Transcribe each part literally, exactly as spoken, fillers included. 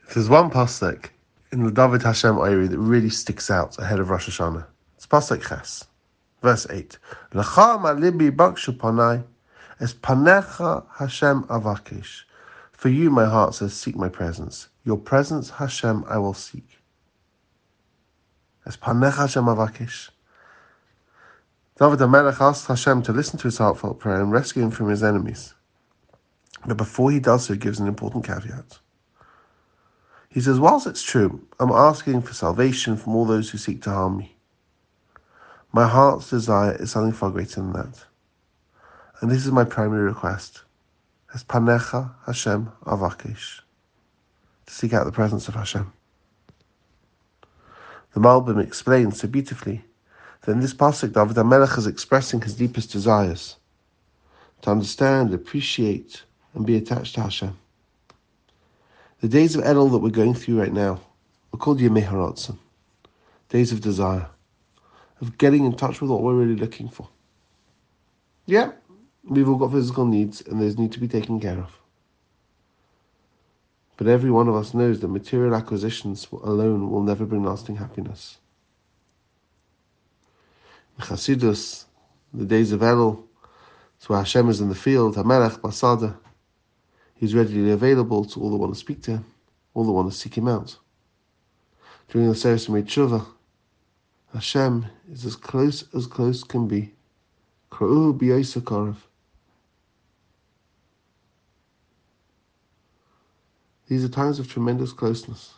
There's one pasuk in the David Hashem Oiri that really sticks out ahead of Rosh Hashanah. It's pasuk Ches, verse eight. L'cha ma'libi bakshu panai, es panecha Hashem avakish. For you, my heart says, seek my presence. Your presence, Hashem, I will seek. Es panecha Hashem avakish. David HaMelech asked Hashem to listen to his heartfelt prayer and rescue him from his enemies. But before he does so, he gives an important caveat. He says, whilst it's true, I'm asking for salvation from all those who seek to harm me. My heart's desire is something far greater than that. And this is my primary request. Es panecha Hashem avakish. To seek out the presence of Hashem. The Malbim explains so beautifully that in this pasuk, David HaMelech is expressing his deepest desires. To understand, appreciate, and be attached to Hashem. The days of Elul that we're going through right now are called Yemei Haratzon, days of desire, of getting in touch with what we're really looking for. Yeah, we've all got physical needs and those need to be taken care of. But every one of us knows that material acquisitions alone will never bring lasting happiness. In Chassidus, the days of Elul, it's where Hashem is in the field, HaMelech Basada. He's readily available to all that want to speak to him, all that want to seek him out. During the Seres Tshuva, Hashem is as close as close can be. Kra'uhu b'yoseh korav. These are times of tremendous closeness.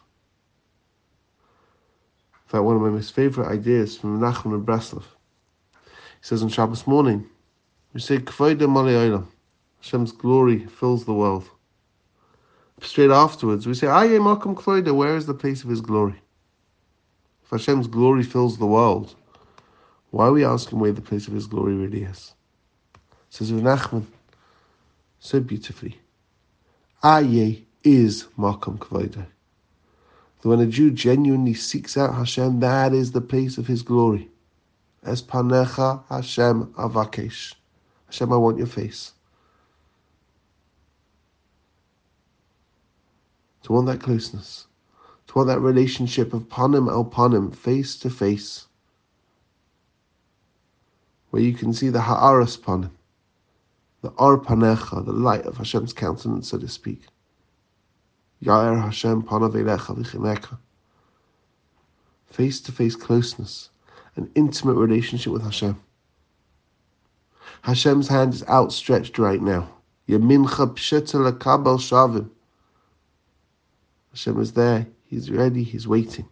In fact, one of my most favourite ideas from Nachman of Breslov. He says on Shabbos morning, we say, K'vodah malei olam. Hashem's glory fills the world. Straight afterwards, we say, Aye makom k'vodah, where is the place of his glory? If Hashem's glory fills the world, why are we asking where the place of his glory really is? Says Rav Nachman so beautifully, Aye is makom k'vodah. That when a Jew genuinely seeks out Hashem, that is the place of his glory. Es panecha Hashem avakesh. Hashem, I want your face. To want that closeness, to want that relationship of panim el panim, face to face, where you can see the ha'aras panim, the ar panecha, the light of Hashem's countenance, so to speak. Ya'er Hashem panav eilecha v'chineka. Face to face closeness, an intimate relationship with Hashem. Hashem's hand is outstretched right now. Yamincha psheta lekabel shavim. Hashem is there, he's ready, he's waiting.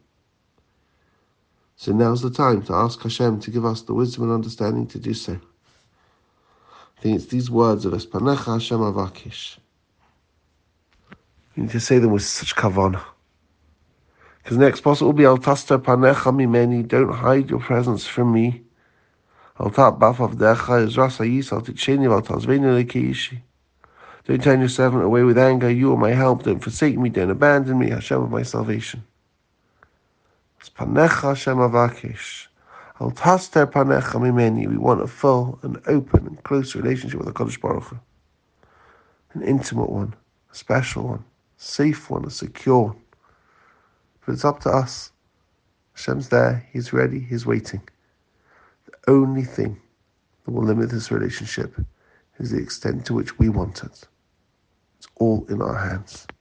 So now's the time to ask Hashem to give us the wisdom and understanding to do so. I think it's these words of Es panecha Hashem avakish. You need to say them with such kavanah. Because next pasuk will be Al taster panecha mimeni, don't hide your presence from me. Al tat baf avdecha ezras hayis al titsheni al tazveni lekeishi. Don't turn your servant away with anger. You are my help. Don't forsake me. Don't abandon me. Hashem of my salvation. It's panecha Hashem avakish. Al taster panecha mimeni. We want a full and open and close relationship with the HaKadosh Baruch Hu. An intimate one, a special one, a safe one, a secure one. But it's up to us. Hashem's there. He's ready. He's waiting. The only thing that will limit this relationship is the extent to which we want it. It's all in our hands.